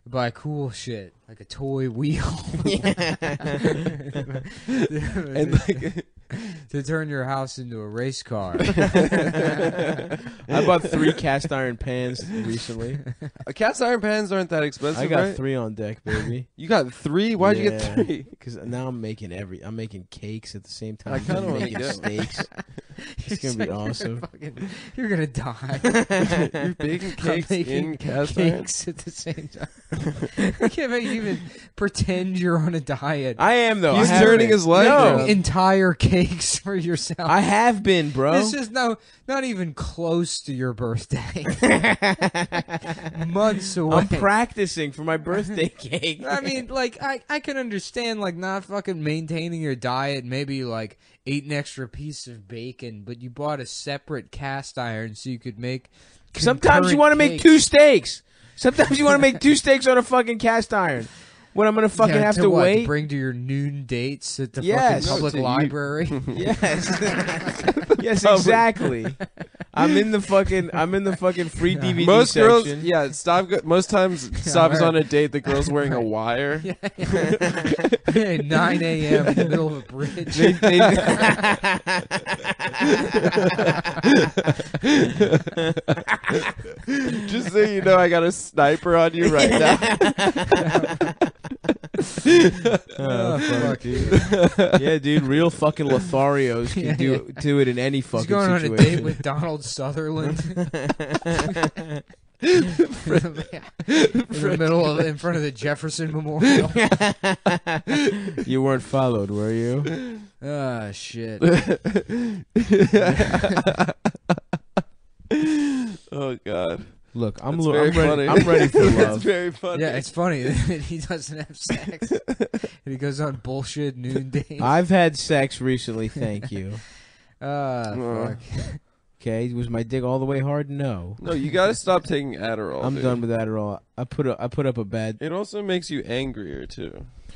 buy cool shit like a toy wheel. And like, to turn your house into a race car. I bought 3 cast iron pans recently. cast iron pans aren't that expensive. I got right? 3 on deck, baby. You got 3? Why'd you get 3? Because now I'm making cakes at the same time. I kinda wanna making go. steaks. It's gonna be awesome. You're gonna die. You're baking cakes making in cast iron? cakes at the same time. I can't even pretend you're on a diet. I am though. He's I have turning been. his life No, around. Entire cakes for yourself. I have been, bro. This is not even close to your birthday. Months away. I'm practicing for my birthday cake. I mean, like, I can understand, like, not fucking maintaining your diet, maybe, like, ate an extra piece of bacon, but you bought a separate cast iron so you could make Sometimes you concurrent want to make cakes. 2 steaks. Sometimes you want to make 2 steaks on a fucking cast iron. When I'm gonna fucking Yeah, have to what, wait. bring to your noon dates at the Yes. fucking public No, to you. library. Yes. Yes, exactly. I'm in the fucking free DVD Most section. girls, yeah. Most times, Stav is right. on a date. The girl's wearing a wire. 9 a.m. in the middle of a bridge. Just so you know, I got a sniper on you right now. Oh, fuck, dude. Yeah, dude, real fucking Lotharios can do it in any fucking He's going situation. on a date with Donald Sutherland. in front of the Jefferson Memorial. You weren't followed, were you? Ah, shit. Oh God. Look, I'm That's very funny. ready for It's love. very funny. Yeah, it's funny that he doesn't have sex. And he goes on bullshit noon dates. I've had sex recently, thank you. Fuck. Okay, was my dick all the way hard? No. No, you gotta stop taking Adderall. I'm dude. done with that at all. I put up a bad. It also makes you angrier too.